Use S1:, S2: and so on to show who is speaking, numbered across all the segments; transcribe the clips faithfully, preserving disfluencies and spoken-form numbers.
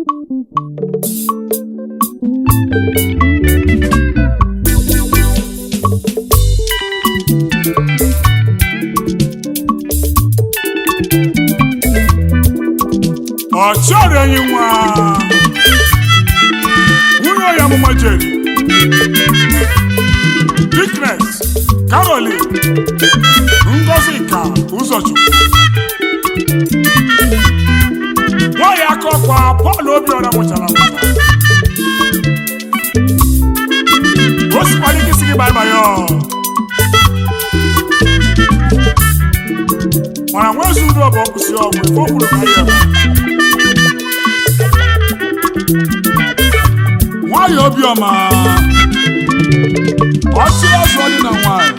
S1: Ọchọrọ enyi nwa nwunye ya mụma Jerry Dickness Caroline Ngozika Ụzọchukwu nwanyị aka ọkwa Paul Obiora mụchara nwata o sikwara ike isi gị baịbaya mana nwezi uru ọbụ ọkwụsị ọgwụ ife o kwuru ka ya ebe nwanyị Obiọma ọchị ọzọ dị na nwanyị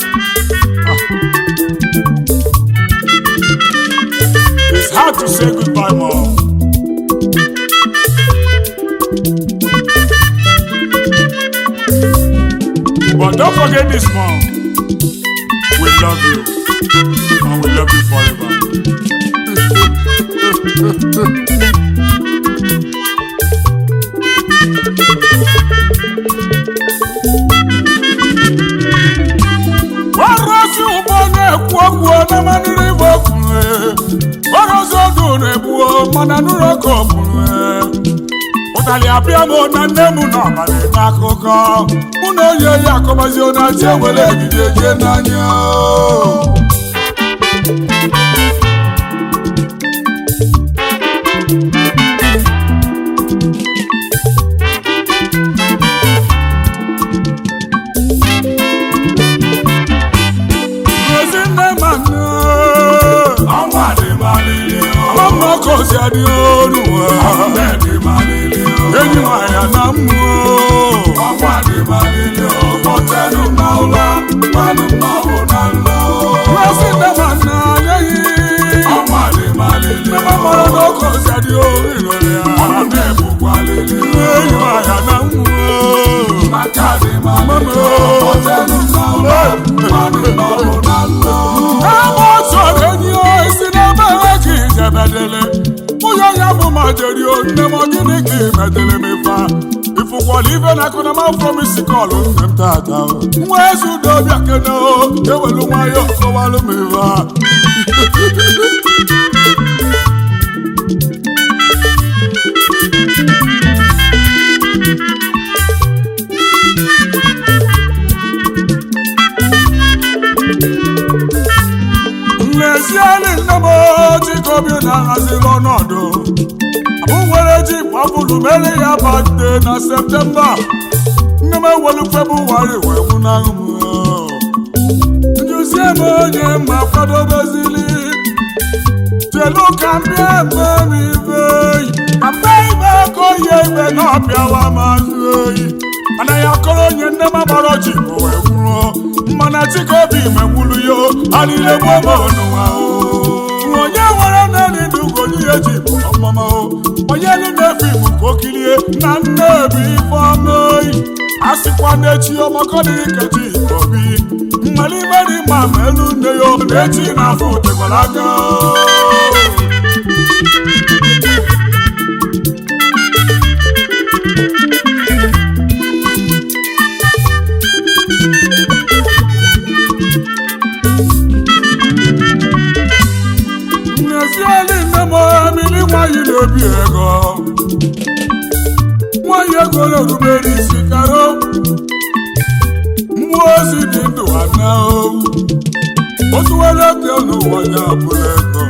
S1: it's hard to say goodbye, Mom. But don't forget this, Mom. We love you and we love you forever. Mana nụrụ ọkụ ọbụrụ ụtalị abịa m na nne m n'ọbalị n'akụkọ mụ na onye ya akọbazi onachi ewere egide jee n'anya Cause I do any wire namu Awadi malilio Motenu naula Manu maunalo Rasi namana yehi Awadi malilio Mama no cause I do Anebu kwalilio Any wire namu Makadi malilio Motenu naula Manu maunalo Amo sorenyo Isinabeki Jebedele Muya yamu majeri o nemo gini ki medele me fa Ifu kwa live na kuna ma promise call unem tata Mwezu dobi akena o Ewelu mwayo kawalu me fa Nleziali nemo Chikobi na hazilo nodo Abungwele jip wabulu mele ya birthday na September Neme welu February we munangumu Njusie monye mafado bezili Telu kambye memi vey Ambei meko yebe no piawa mazui Ana ya kolo nyende mabaro jipo we muro Mana Chikobi me mulu yo Alile mwomo nuwa o Onye wara nani dugo niye jipo mama o Onye lume fimu kokilie na nebi famei Asikwa nechi omakoni kechi kobi Mmali meri mamelu neyo nechi na fote kwalaga Obi ego Nwaanyị ego na-erubere isi karo Mmụọ ozi dị ndụ ana owu Otu wele ego n'ụwa ya bụrụ ego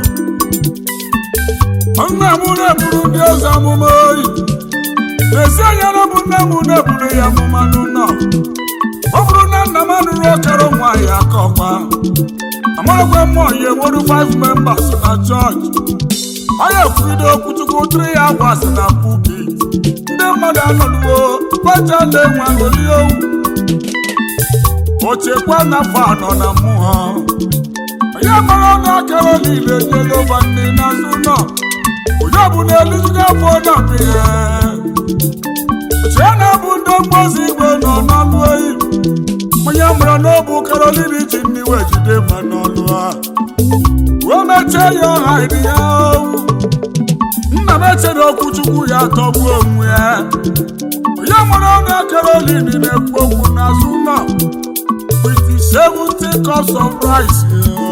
S1: Nna m na-eburu ndị ọzọ amụma oyi N'ezi anya na bụ nna m na-eburu ya amụma n'ụlọ Ọ bụrụ na nna m anụrụ ọkara nwaanyị aka ọkwa Amarakwe mmụọ ya enweru five members na chọọchị Aya kwudo okwuchukwu three hours na pulpit Ndị mmadụ anọduo Bacha na-enwe aṅụrị owu Ochekwa na fanọ na mmụọ Onye mara na akara niile nyelova nne na zụnọ Onye bụ na eliziga afọ na bihe Ochie na-abụ ndị mgbozi igwe nọ n'ọlụ eyi Onye mara na ọ bụ Caroline ji ndị wee jide ma n'ọlụ ha O mechie ya ọha ịdị ya owu Nna m na-eche na okwuchukwu ya tọgbuo onwe ya ya mara na Caroline na-ekwu okwu n'azụ ụlọ with seventy cups of rice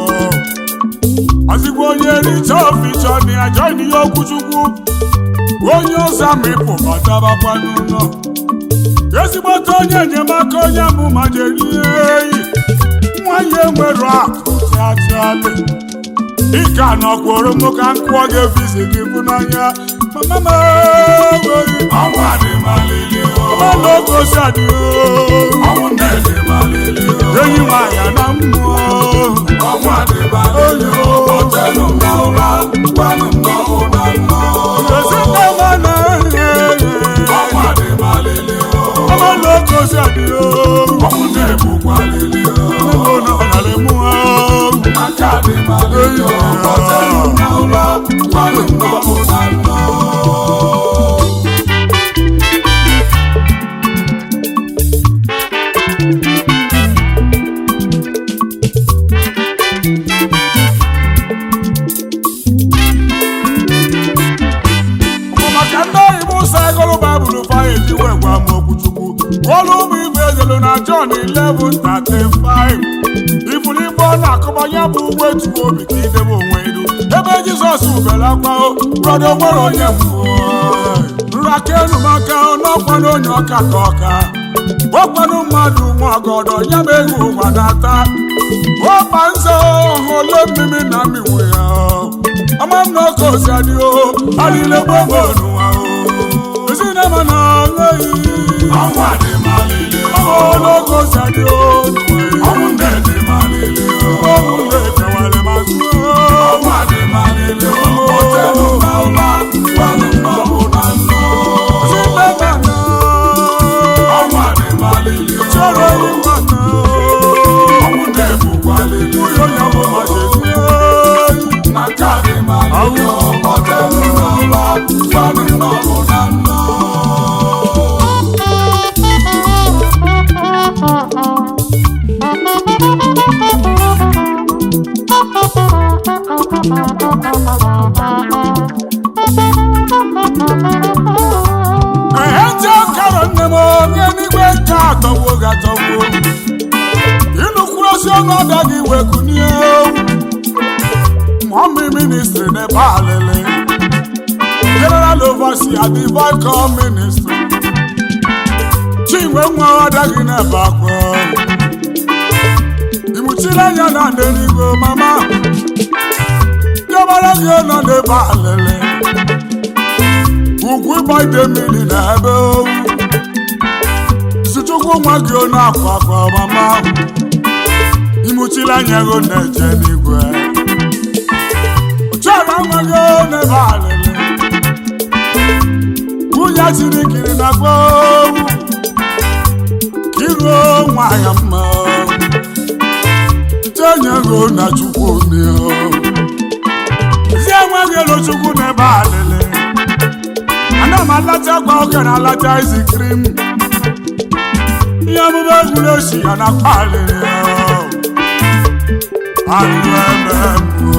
S1: ozigbo onye richa oficha na ya join ya okwuchukwu onye ọzọ mịpụ batabakwa n'ụlọ ezigbote onye enyemaka onye amụma jeri eyi nwanyị nwere akụ chachaale ike anọkwuru m ka nkụọ ga-efizi gị bụ n'anya mama ọnwa dị malili ọlọgosi adị ọnwụ na-ede malili enyi nwanyị na mmụọ ọnwa dị malili ọtelu na ụra gwanụ mmọnwụ na mmụọ ezinamana ọnwa dị malili ọlọgosi adị ọnwụ na-ebukwa lili ọnwụ na ọnarị mmụọ aka dị malili ọtelu na ụra gwanụ mmọnwụ na mmụọ John eleven thirty-five ifuru igbo na-akọba ya bụ ugbo etuo obi ka idebe onwe ilu ebe Jizọs ubere akwa brọda nwere onye mmụọ nrakenu maka n'ọkwanụ onye ọka ka ọka ọkwanụ mmadụ nwa ọgọdọ ya bụ ego ụwa na-ata ọkpa nze ole mmiri na mmiwu ya ama m na oke osi adị o adịle gbogbo n'ụwa o ezinama na nweghị ọnwa dị malili ọlọ́gọ́ sàdé òòlù ọ̀hún dẹ̀dẹ̀ máa lélẹ̀ ọ̀hún dẹ̀dẹ̀ wà lè máa sùn ọ̀hún àdè máa lélẹ̀ ọ̀tẹ̀lù máa wá wàlú náà wò náà lọ. sílẹ̀ màná ọ̀hún àdè máa lélẹ̀ sọ̀rọ̀ yìí màná ọ̀hún dẹ̀bù wà lélẹ̀ yóò yàgò máa ṣe sí ẹ̀ nàkàdé máa lélẹ̀ ọ̀tẹ̀lù máa wá wàlú náà wò náà lọ. Mommy ministry never lele. General overseer at the Vicom ministry. Chingwe mwa wadagi never go. Imuchila yana ndenigo mama. Yabala gena never lele. Ugwe by the mili nebe. Suchuku mwagyo na kwa kwa mama. Imuchila nyago neje nigwe. Chara nwago nebe alele. Unya chirikiri na kwa. Kiro nwaya mma. Tenyago na chukwu nio. Zie nwagelo chukwu nebe alele. Ana malata kwa oke na alata ice cream. Yamube guloshi ana kwale Alwememwo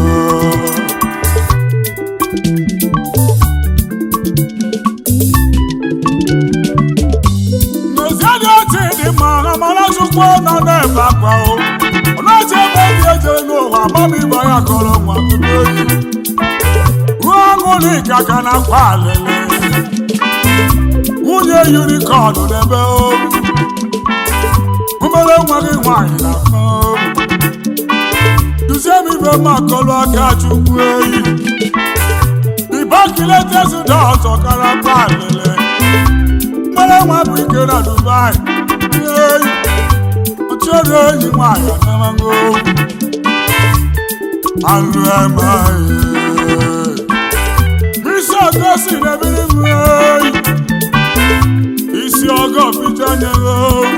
S1: Nozadi oti di ma amala chukwu na neba kwa o Onaje bebi eje n'ụwa mami baya kọrọ nwa kudoyi Uanguli kaka na kwale Unye unicorn nebe o Umele nwagi nwanyị na fom Duzie mi be makolo aka chukwu eyi Ibakile tesu dọọtọ kara palele Umele nwa bụ ike na Dubai Eyi Ochere enyi nwanyị na mango Anụ emaghị Isi ọgọ si n'ebiri m eyi Isi ọgọ pita nyego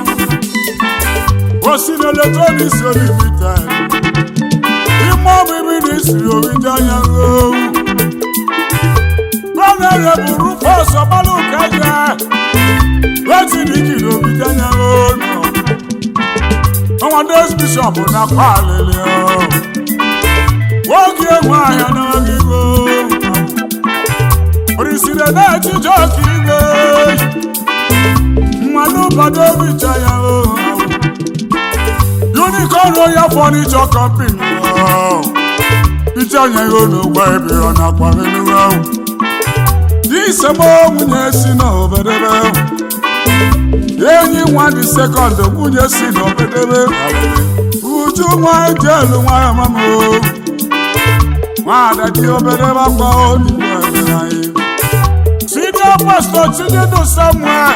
S1: Osi n'eletoni si olimite Imo bibi n'isi orija nyango Gwanere bụ Rufus ọbalụ keje Weti n'iki n'orija nyango no Ọnwandes bishop na kwa alele o Wogi enwe ahịa n'ogigo ije na-ejije ọka igwe mmanụ obodo bicha ya Unicorn Royal Furniture Company bicha nya ya n'ogwa ebe ọ na-akwara n'uwe ahụ disemo nwunye si n'obedebe enyi nwa dị sekọnd nwunye si n'obedebe uju nwa ejelu nwa ya mama nwa dị obedebe akwa onigwe ebere anyị Senior Pastor Chinedu Samuel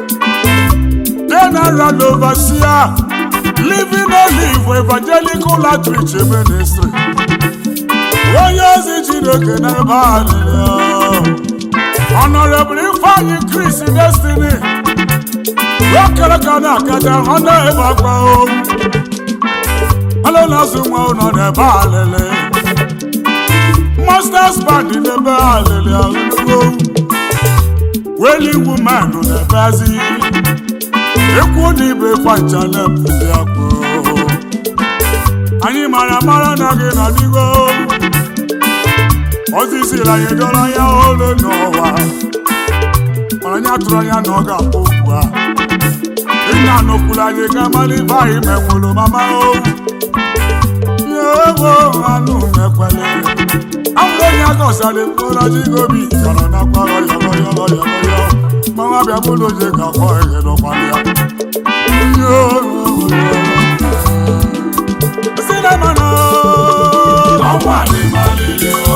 S1: General Overseer Living a Live Evangelical Outreach Ministry onye ozi Chineke n'ebe alịrị Honorable Ifeanyi Chris Destiny Wakere kana akaja honda ebe akwa o Hello nasu nwa ụnọ n'ebe alịrị Masters Band n'ebe alịrị alịrị Wailing Woman n'ebe azi Ekwu n'ibe fancha n'epụzi akwa Anyị mara mara na gị na digo Osisi la anyị dọrọ ya olu n'ụwa Mana anyị atụrụ anya na ọ ga-akpọ ugbu a Ịnya n'okwulu anyị ga-amali ibe anyị menwụrụ mama o Yewo anụ mekwele Awụrụ onye aka ọsala mkpụrụ ji gobi Kara na kwara yọrọ yọrọ yọrọ yọrọ Mama bịa bụlụ oje ga-akpọ eghe n'ọkwali ya Sinema na ọnwa dị malili o